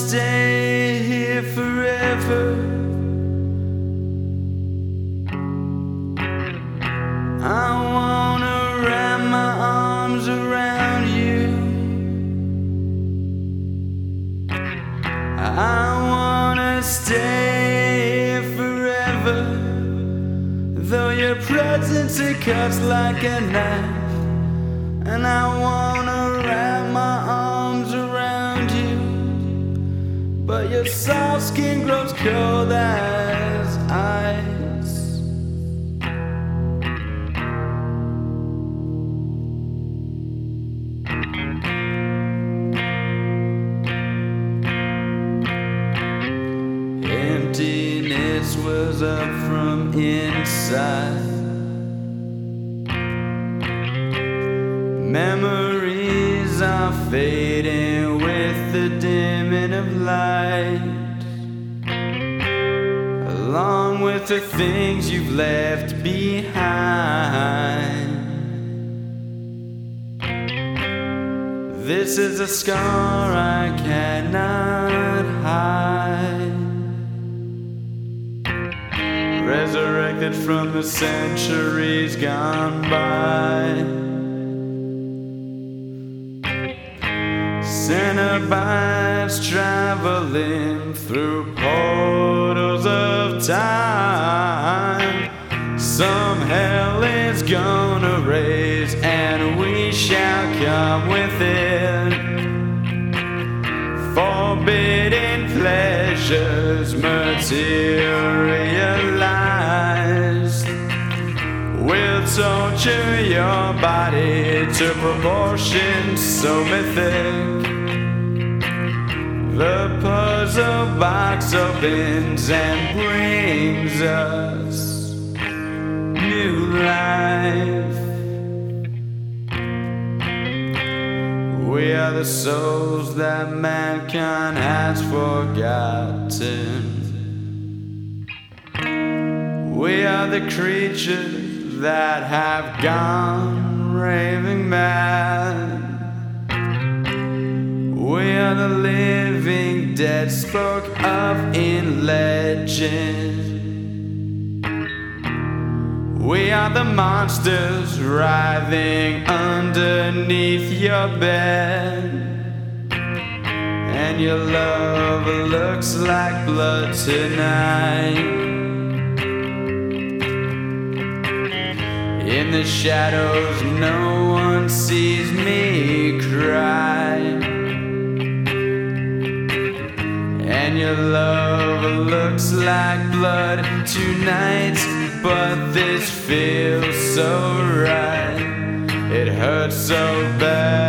stay here forever. I wanna wrap my arms around you. I wanna stay here forever. Though your presence, it cuts like a knife. And I wanna wrap my arms around you, but your soft skin grows cold as ice. Emptiness was up from inside. Memories are fading with the dimming of light, along with the things you've left behind. This is a scar I cannot hide, resurrected from the centuries gone by. Cenobites traveling through portals of time. Some hell is gonna raise, and we shall come with it. Forbidden pleasures materialized. We'll torture your body to proportions so mythic. The puzzle box opens and brings us new life. We are the souls that mankind has forgotten. We are the creatures that have gone raving mad. We are the living dead, spoke of in legend. We are the monsters writhing underneath your bed. And your love looks like blood tonight. In the shadows, no one sees me cry. And your love looks like blood tonight, but this feels so right. It hurts so bad.